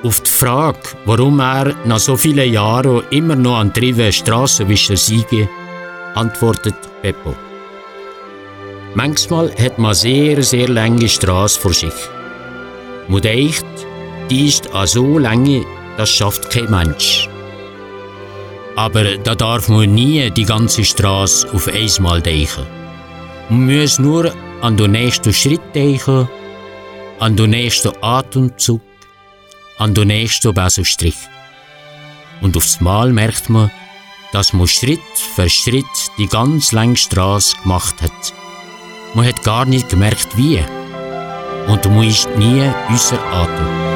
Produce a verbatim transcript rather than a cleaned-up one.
Auf die Frage, warum er nach so vielen Jahren immer noch an Trive Strassenwischer siege, antwortet Beppo. Manchmal hat man sehr, sehr lange Straße vor sich. Man denkt, die ist auch so lange, das schafft kein Mensch. Aber da darf man nie die ganze Straße auf einmal denken. Man muss nur an den nächsten Schritt denken, an den nächsten Atemzug, an den nächsten Besenstrich. Und aufs Mal merkt man, dass man Schritt für Schritt die ganz lange Straße gemacht hat. Man hat gar nicht gemerkt, wie. Und man ist nie außer Atem.